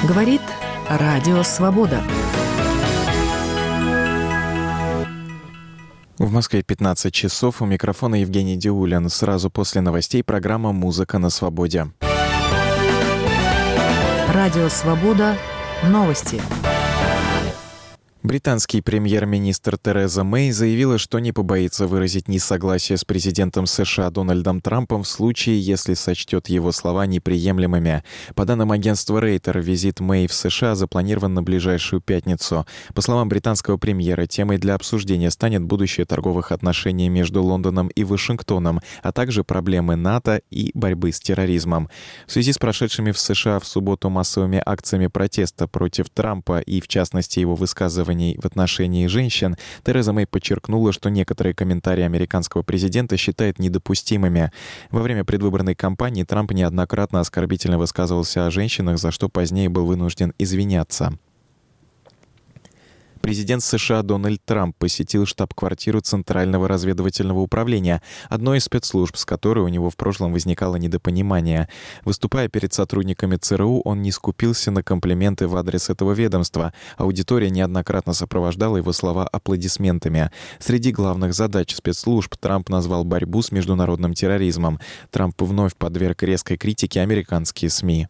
Говорит Радио Свобода. В Москве 15 часов. У микрофона Евгений Диулин. Сразу после новостей программа «Музыка на свободе». Радио Свобода. Новости. Британский премьер-министр Тереза Мэй заявила, что не побоится выразить несогласие с президентом США Дональдом Трампом в случае, если сочтет его слова неприемлемыми. По данным агентства Рейтер, визит Мэй в США запланирован на ближайшую пятницу. По словам британского премьера, темой для обсуждения станет будущее торговых отношений между Лондоном и Вашингтоном, а также проблемы НАТО и борьбы с терроризмом. В связи с прошедшими в США в субботу массовыми акциями протеста против Трампа и, в частности, его высказываний в отношении женщин, Тереза Мэй подчеркнула, что некоторые комментарии американского президента считает недопустимыми. Во время предвыборной кампании Трамп неоднократно оскорбительно высказывался о женщинах, за что позднее был вынужден извиняться. Президент США Дональд Трамп посетил штаб-квартиру Центрального разведывательного управления, одной из спецслужб, с которой у него в прошлом возникало недопонимание. Выступая перед сотрудниками ЦРУ, он не скупился на комплименты в адрес этого ведомства. Аудитория неоднократно сопровождала его слова аплодисментами. Среди главных задач спецслужб Трамп назвал борьбу с международным терроризмом. Трамп вновь подверг резкой критике американские СМИ.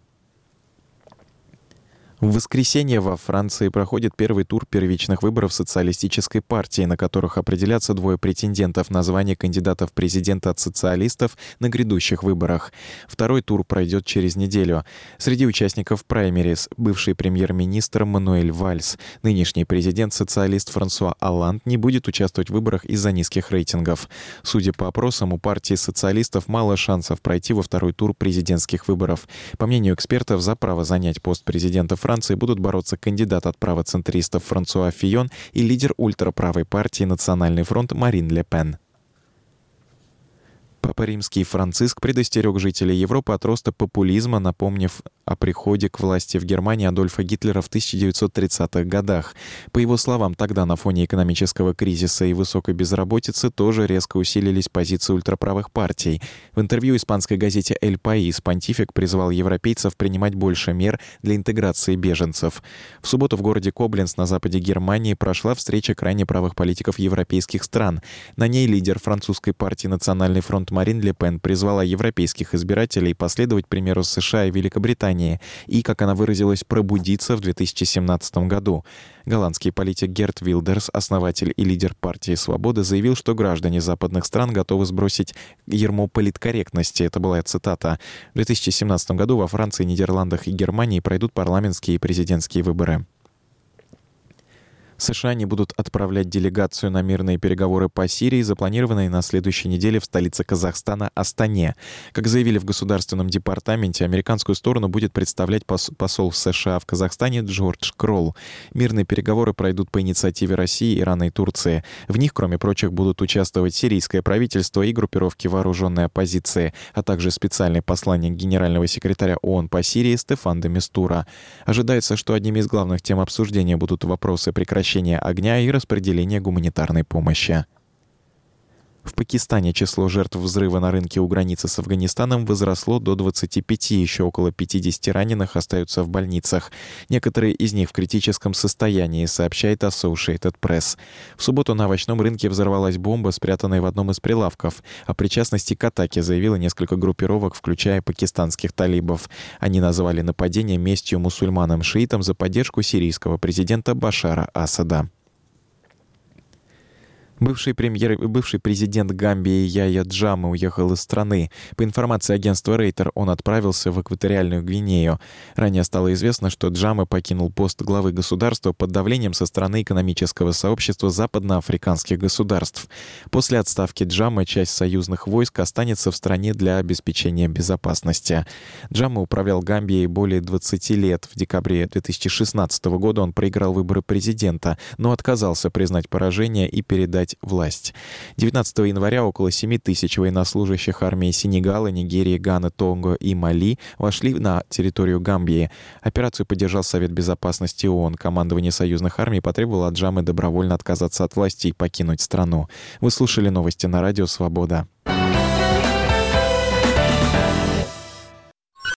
В воскресенье во Франции проходит первый тур первичных выборов социалистической партии, на которых определятся двое претендентов на звание кандидатов в президенты от социалистов на грядущих выборах. Второй тур пройдет через неделю. Среди участников праймерис бывший премьер-министр Мануэль Вальс. Нынешний президент-социалист Франсуа Олланд не будет участвовать в выборах из-за низких рейтингов. Судя по опросам, у партии социалистов мало шансов пройти во второй тур президентских выборов. По мнению экспертов, за право занять пост президента Франции будут бороться кандидат от правоцентристов Франсуа Фийон и лидер ультраправой партии «Национальный фронт» Марин Ле Пен. Папа Римский Франциск предостерег жителей Европы от роста популизма, напомнив о приходе к власти в Германии Адольфа Гитлера в 1930-х годах. По его словам, тогда на фоне экономического кризиса и высокой безработицы тоже резко усилились позиции ультраправых партий. В интервью испанской газете «Эль Паис» понтифик призвал европейцев принимать больше мер для интеграции беженцев. В субботу в городе Кобленц на западе Германии прошла встреча крайне правых политиков европейских стран. На ней лидер французской партии «Национальный фронт» Марин Ле Пен призвала европейских избирателей последовать примеру США и Великобритании и, как она выразилась, пробудиться в 2017 году. Голландский политик Герт Вилдерс, основатель и лидер партии «Свобода», заявил, что граждане западных стран готовы сбросить ярмо политкорректности. Это была цитата. В 2017 году во Франции, Нидерландах и Германии пройдут парламентские и президентские выборы. США не будут отправлять делегацию на мирные переговоры по Сирии, запланированные на следующей неделе в столице Казахстана Астане. Как заявили в Государственном департаменте, американскую сторону будет представлять посол США в Казахстане Джордж Кролл. Мирные переговоры пройдут по инициативе России, Ирана и Турции. В них, кроме прочих, будут участвовать сирийское правительство и группировки вооруженной оппозиции, а также специальный посланник генерального секретаря ООН по Сирии Стефан де Мистура. Ожидается, что одними из главных тем обсуждения будут вопросы прекращения огня и распределения гуманитарной помощи. В Пакистане число жертв взрыва на рынке у границы с Афганистаном возросло до 25, еще около 50 раненых остаются в больницах. Некоторые из них в критическом состоянии, сообщает Associated Press. В субботу на овощном рынке взорвалась бомба, спрятанная в одном из прилавков. О причастности к атаке заявило несколько группировок, включая пакистанских талибов. Они назвали нападение местью мусульманам-шиитам за поддержку сирийского президента Башара Асада. Бывший президент Гамбии Яя Джаме уехал из страны. По информации агентства Рейтер, он отправился в экваториальную Гвинею. Ранее стало известно, что Джаме покинул пост главы государства под давлением со стороны экономического сообщества западноафриканских государств. После отставки Джаме часть союзных войск останется в стране для обеспечения безопасности. Джаме управлял Гамбией более 20 лет. В декабре 2016 года он проиграл выборы президента, но отказался признать поражение и передать власть. 19 января около 7 тысяч военнослужащих армии Сенегала, Нигерии, Ганы, Тонго и Мали вошли на территорию Гамбии. Операцию поддержал Совет Безопасности ООН. Командование союзных армий потребовало от Джаме добровольно отказаться от власти и покинуть страну. Вы слушали новости на Радио Свобода.